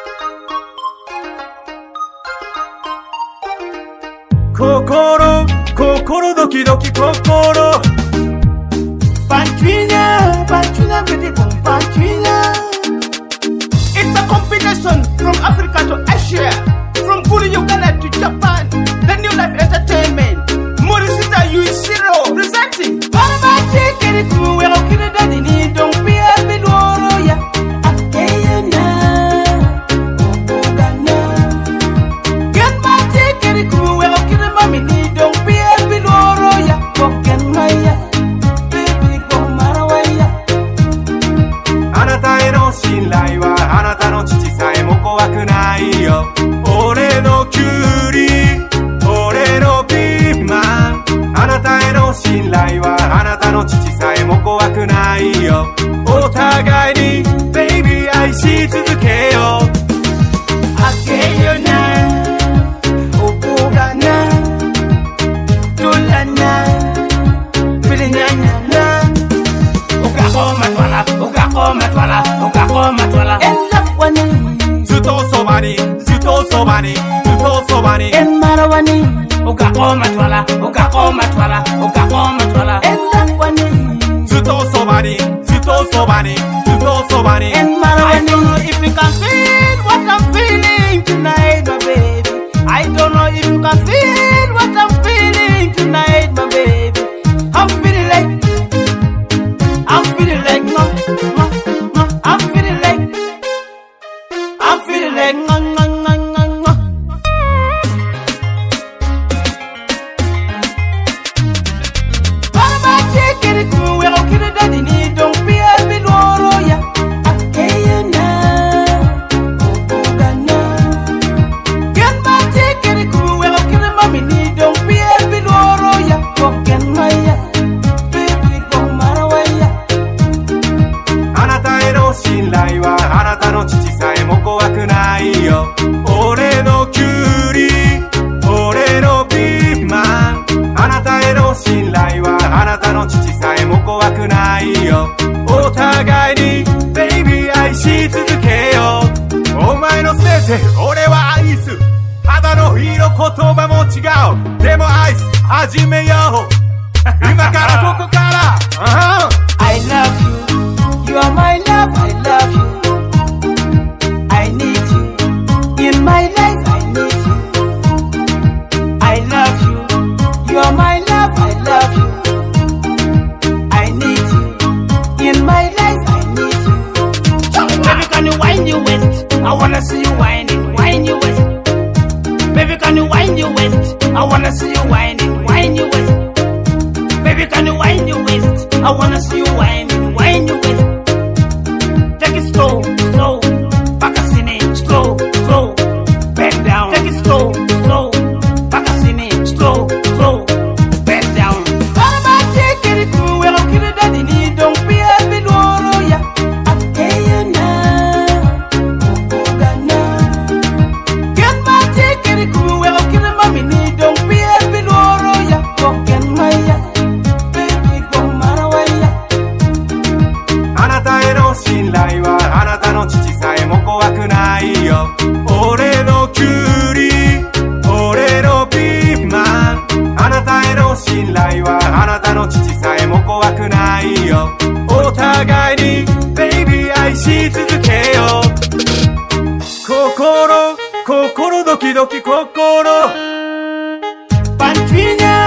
心ドキドキ心Pantwina pretty boom Pantwina. It's a combination from Africa to Asia, from Guru Uganda to Japan. The New Life Entertainment, Morishita Yuichiro presenting Baba take it to where okay daddy need don't be a bit ya. Akayana Ogana Get my take it to where okay mommy need don't be a bit ya. Poken Maya Baby go Marawaya. あなたへの信頼はあなたの父さえも怖くないよ。俺のキュウリ俺のピーマン。あなたへの信頼はあなたの父さえも怖くないよ。お互いに Baby 愛し続けよう。あげよなおぼがなどらなプレニャニャなおかこまとらおかこまとらおかこまとらえらわにずっとそばにずっとそばにずっとそばにえまらわにおかこまとらおかこまとらおかこまとらえらわにずっとそばにずっとそばにずっとそばにえまらわに I don't know if you can feel what I'm feeling tonight my baby I don't know if you can feel what I'm feeling tonight my baby I'm feeling like I'm feeling like no I'm feeling like no Baba take it to where okay daddy need don't be a bit ya. Akayana Ogana Get my take it to where okay mommy need don't be a bit ya. Poken Maya Baby go Marawaya. あなたへの信頼はあなたの父さえも怖くないよ。俺のキュウリ俺のピーマン。あなたへの信頼はあなたの父さえも怖くないよ。お互いに Baby 愛し続けよう。お前の先生俺は愛す。肌の色言葉も違う。でも愛す始めよう。今からここから、I love you You are my love I love you I need you In my life I need you I love you You are my love I love you I need you In my life I need you Baby can you wind your waist I wanna see you winding Wind your waist Baby can you wind your waist I wanna see you winding Wind your waist Baby can you wind your waist I wanna see you winding Wind your waist Take it slow, slow Bakasini, slow, slow Bend down Take it slow, slow Bakasini, slow, slow Bend down Baba take it to where okay daddy need don't be a bit ya. Akayana Ogana Get my take it to where okay mommy need don't be a bit ya. Poken Maya Baby go Marawaya. あなたへの信頼はあなたの父さえも怖くないよ。俺のキュウリ俺のピーマン。あなたへの信頼はあなたの父さえも怖くないよ。お互いに Baby 愛し続けよう。心ドキドキ心Pantwina